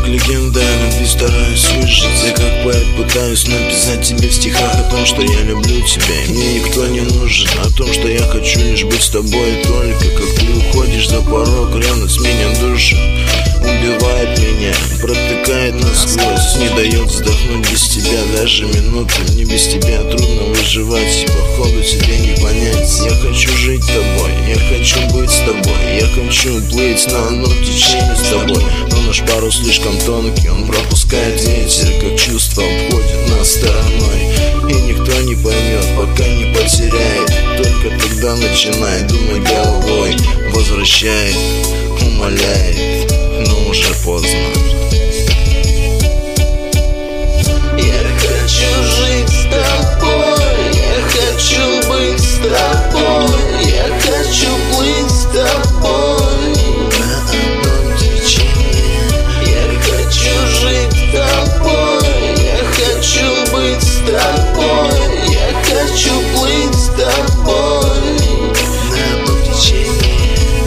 легенда о любви стараюсь выжить. Я как поэт пытаюсь написать тебе в стихах о том, что я люблю тебя и мне никто не нужен. О том, что я хочу лишь быть с тобой, только как ты уходишь за порог, ревность меня душит, убивает меня, протыкает насквозь, не дает вздохнуть без тебя даже минуты. Мне без тебя трудно выживать, и походу тебе не понять. Я хочу жить с тобой, я хочу быть с тобой, я хочу плыть на одном течении с тобой. Но наш парус слишком тонкий, он пропускает ветер, как чувство обходит нас стороной. И никто не поймет, пока не потеряет, только тогда начинает думать головой. Возвращает, умоляет, но уже поздно. Я хочу жить с тобой, я хочу быть с тобой, я хочу плыть с тобой На одном течении. Я хочу жить с тобой, я хочу быть с тобой, я хочу плыть с тобой На одном течении.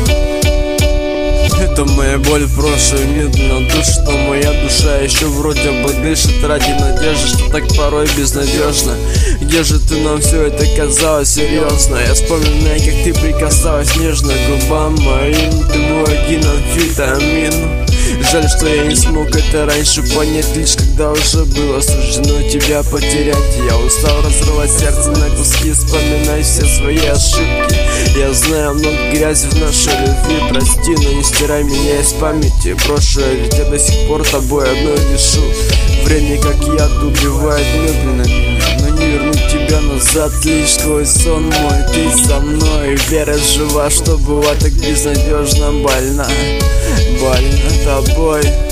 Это моя боль в прошлое, медленно душит, но моя душа еще вроде бы дышит ради надежды, что так порой безнадежно. Где же ты, нам все это казалось серьезно? Я вспоминаю, как ты прикасалась нежно к губам моим. Ты мой один амфетамин. Жаль, что я не смог это раньше понять, лишь когда уже было суждено тебя потерять. Я устал разрывать сердце на куски, вспоминать все свои ошибки. Я знаю много грязи в нашей любви, прости, но не стирай меня из памяти прошлое, ведь я до сих пор тобой одной дышу. Время как яд убивает медленно меня, но не вернуть тебя назад. Лишь твой сон мой, ты со мной, вера жива, что была так безнадежно больна тобой.